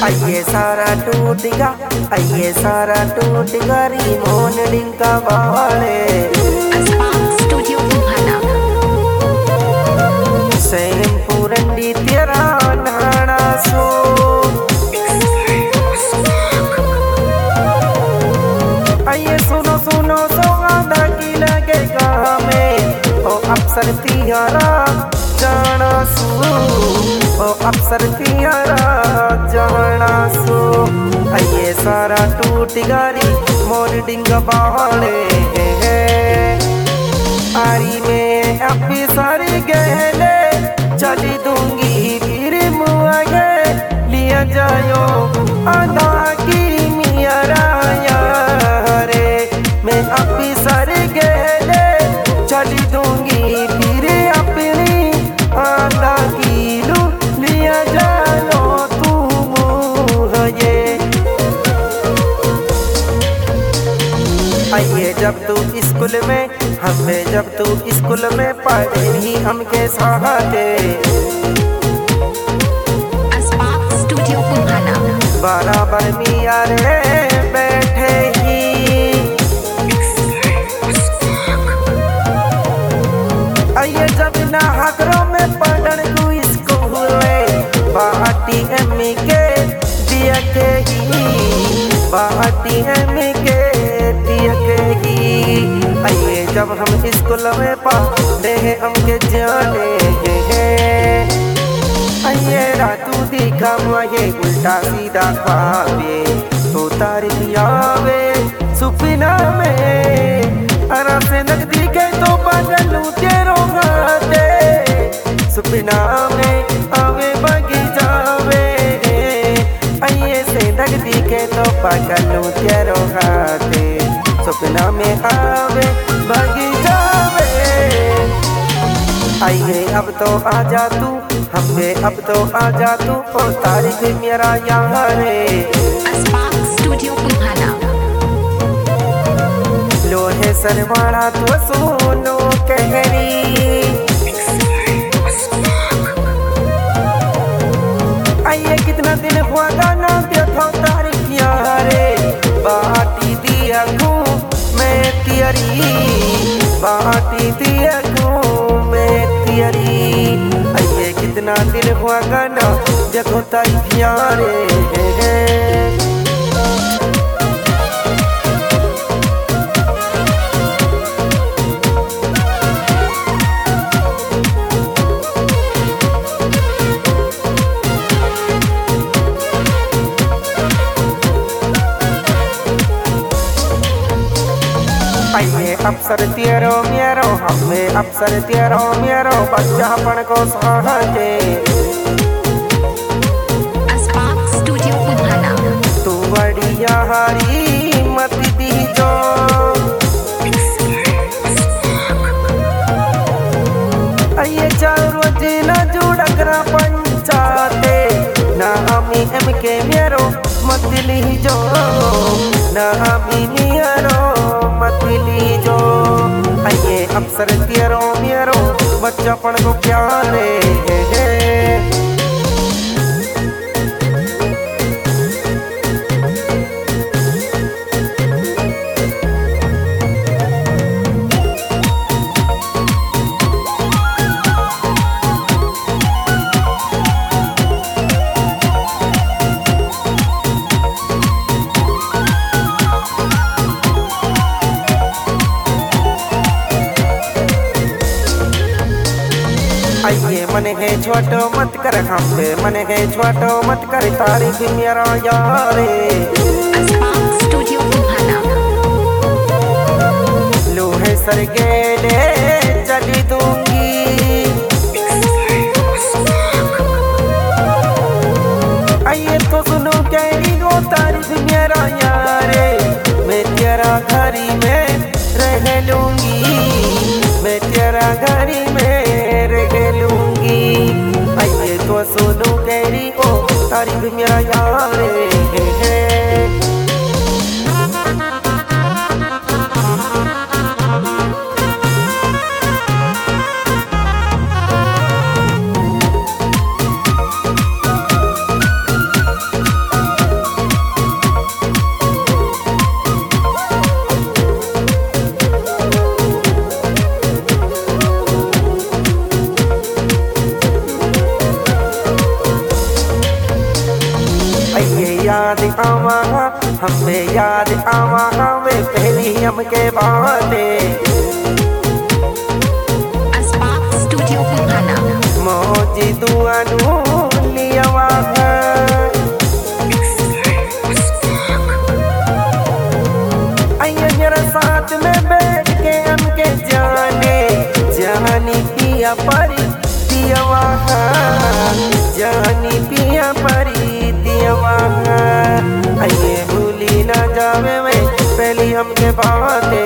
आइए सारा टूटेगा, आइए सारा टूटेगा रिमोन डिंका वाले स्टूडियो तुम्हारा सैन पूरंडी तेरा नाना सो आइए सुनो सुनो सौगादा की लगेगा हमें ओ अफसर तियारा जाना सो ओ अफसर तियारा जाना सो आइए सारा टूट गारी मोर डिंग बाले आरी में अपनी सारी गहले चली दूंगी फिर मुआ लिया जायो आधा की मियारा रे मैं अपनी सारी गहले चली दूंगी फिर अपनी आधा किलो लिया जानो तू मुझे आइए जब तू स्कूल में हमें जब तू स्कूल में पढ़े ही हमके सहाते स्टूडियो तुम्हारा बराबर मिया रे बैठे ही आइए जब ना हकरों में पढ़न तू स्कूल बाटी एमी के दिया के ही बाटी एमी के दिया के ही आइए जब हम स्कूल में पढ़े हैं हमके जाने आइए रातू दिखा मुझे उल्टा सीधा ख्वाबे तो तारीफ आवे सुपना में अरा से नकदी के तो पागलू तेरो हाथे सुपना में आवे बगी जावे आइए से नकदी के तो पागलू तेरो हाथे सुपना में आवे बगी जावे आइए अब तो आजा तू हमें अब तो आजा तू ओ तारीख मेरा यहाँ रे स्टूडियो तुम्हारा लोहे सरवाड़ा तो सुनो कहरी आइए कितना दिन हुआ गाना देखो तारीख यहाँ रे बाटी दिया घूम मैं तियरी बाटी दिया घूम मैं तियरी आइए कितना दिन हुआ गाना देखो तारीख यहाँ रे आइए अफसर तेरो मेरो हमें अफसर तेरो मेरो बच्चा पन को सहाजे स्टूडियो तुम्हारा तू बढ़िया हारी मत दी जो आइए चार रोज ना जुड़ा करा पंचाते ना हमी एम के मेरो मत ली जो ना हमी मेरो मत ली जो आइए अफसर तेरो मेरो बच्चा पन को प्यारे आइए मन है छोटो मत कर हमसे मन है छोटो मत कर तारीफ मेरा यारे स्टूडियो तुम्हारा लोहे सर गेले चली दूंगी आइए तो सुनो कैरी नो तारीफ मेरा यारे मैं तेरा घरी में रह लूंगी मैं तेरा घरी में आइए तो सुनो कैरी ओ तारीफ मेरा यारे याद आवा हमें याद आवा हमें पहली हमके बातें Aspak Studio Pulhana. मौजी दुआनू लियावा जरा साथ में बैठ के हमके जानी पिया परी दियवा जानी पिया परी दियवा आइए भूली ना जावे में पहली हमके बातें